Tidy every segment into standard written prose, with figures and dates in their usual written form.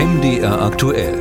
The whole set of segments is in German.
MDR aktuell.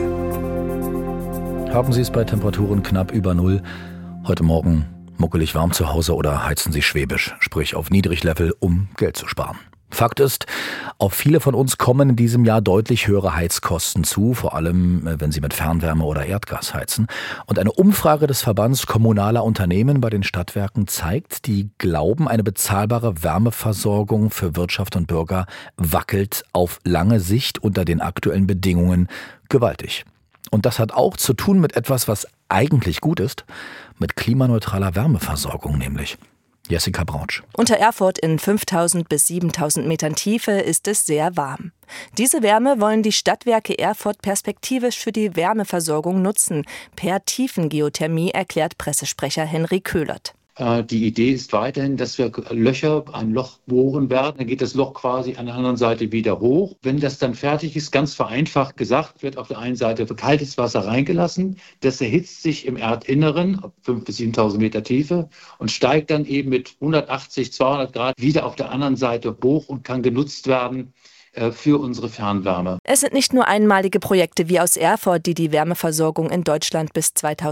Haben Sie es bei Temperaturen knapp über Null heute Morgen muckelig warm zu Hause oder heizen Sie schwäbisch, sprich auf Niedriglevel, um Geld zu sparen? Fakt ist, auf viele von uns kommen in diesem Jahr deutlich höhere Heizkosten zu, vor allem wenn sie mit Fernwärme oder Erdgas heizen. Und eine Umfrage des Verbands kommunaler Unternehmen bei den Stadtwerken zeigt, die glauben, eine bezahlbare Wärmeversorgung für Wirtschaft und Bürger wackelt auf lange Sicht unter den aktuellen Bedingungen gewaltig. Und das hat auch zu tun mit etwas, was eigentlich gut ist, mit klimaneutraler Wärmeversorgung nämlich. Jessica Brautsch. Unter Erfurt in 5.000 bis 7.000 Metern Tiefe ist es sehr warm. Diese Wärme wollen die Stadtwerke Erfurt perspektivisch für die Wärmeversorgung nutzen. Per Tiefengeothermie, erklärt Pressesprecher Henry Köhlert. Die Idee ist weiterhin, dass wir ein Loch bohren werden. Dann geht das Loch quasi an der anderen Seite wieder hoch. Wenn das dann fertig ist, ganz vereinfacht gesagt, wird auf der einen Seite kaltes Wasser reingelassen. Das erhitzt sich im Erdinneren, ab 5.000 bis 7.000 Meter Tiefe, und steigt dann eben mit 180, 200 Grad wieder auf der anderen Seite hoch und kann genutzt werden für unsere Fernwärme. Es sind nicht nur einmalige Projekte wie aus Erfurt, die die Wärmeversorgung in Deutschland bis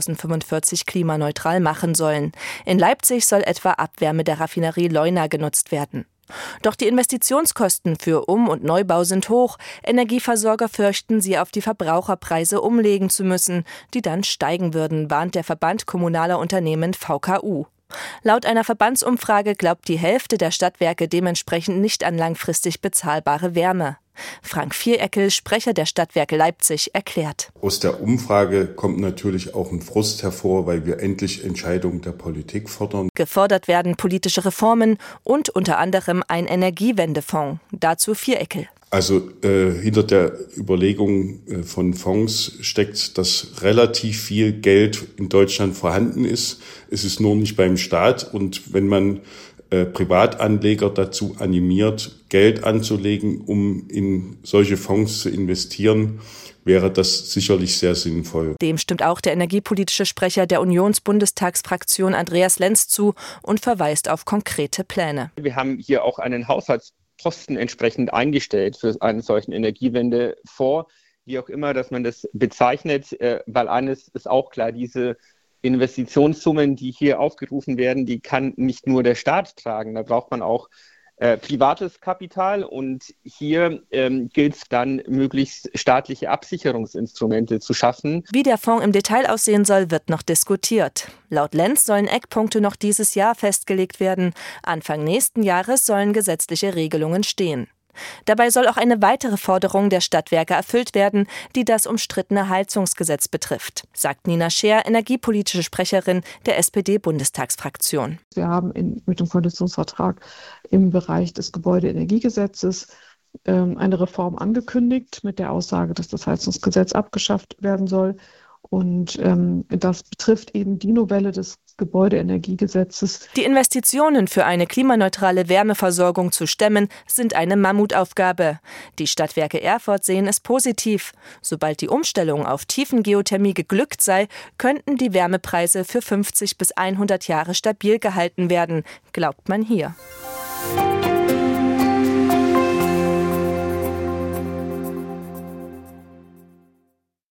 2045 klimaneutral machen sollen. In Leipzig soll etwa Abwärme der Raffinerie Leuna genutzt werden. Doch die Investitionskosten für Um- und Neubau sind hoch. Energieversorger fürchten, sie auf die Verbraucherpreise umlegen zu müssen, die dann steigen würden, warnt der Verband kommunaler Unternehmen VKU. Laut einer Verbandsumfrage glaubt die Hälfte der Stadtwerke dementsprechend nicht an langfristig bezahlbare Wärme. Frank Viereckel, Sprecher der Stadtwerke Leipzig, erklärt. Aus der Umfrage kommt natürlich auch ein Frust hervor, weil wir endlich Entscheidungen der Politik fordern. Gefordert werden politische Reformen und unter anderem ein Energiewendefonds. Dazu Viereckel. Also hinter der Überlegung von Fonds steckt, dass relativ viel Geld in Deutschland vorhanden ist. Es ist nur nicht beim Staat. Und wenn man Privatanleger dazu animiert, Geld anzulegen, um in solche Fonds zu investieren, wäre das sicherlich sehr sinnvoll. Dem stimmt auch der energiepolitische Sprecher der Unionsbundestagsfraktion Andreas Lenz zu und verweist auf konkrete Pläne. Wir haben hier auch einen Haushaltsposten entsprechend eingestellt für einen solchen Energiewendefonds, wie auch immer, dass man das bezeichnet, weil eines ist auch klar, diese Investitionssummen, die hier aufgerufen werden, die kann nicht nur der Staat tragen. Da braucht man auch privates Kapital, und hier gilt es dann, möglichst staatliche Absicherungsinstrumente zu schaffen. Wie der Fonds im Detail aussehen soll, wird noch diskutiert. Laut Lenz sollen Eckpunkte noch dieses Jahr festgelegt werden. Anfang nächsten Jahres sollen gesetzliche Regelungen stehen. Dabei soll auch eine weitere Forderung der Stadtwerke erfüllt werden, die das umstrittene Heizungsgesetz betrifft, sagt Nina Scheer, energiepolitische Sprecherin der SPD-Bundestagsfraktion. Wir haben mit dem Koalitionsvertrag im Bereich des Gebäudeenergiegesetzes eine Reform angekündigt mit der Aussage, dass das Heizungsgesetz abgeschafft werden soll. Und das betrifft eben die Novelle des Gebäudeenergiegesetzes. Die Investitionen für eine klimaneutrale Wärmeversorgung zu stemmen, sind eine Mammutaufgabe. Die Stadtwerke Erfurt sehen es positiv. Sobald die Umstellung auf Tiefengeothermie geglückt sei, könnten die Wärmepreise für 50 bis 100 Jahre stabil gehalten werden, glaubt man hier.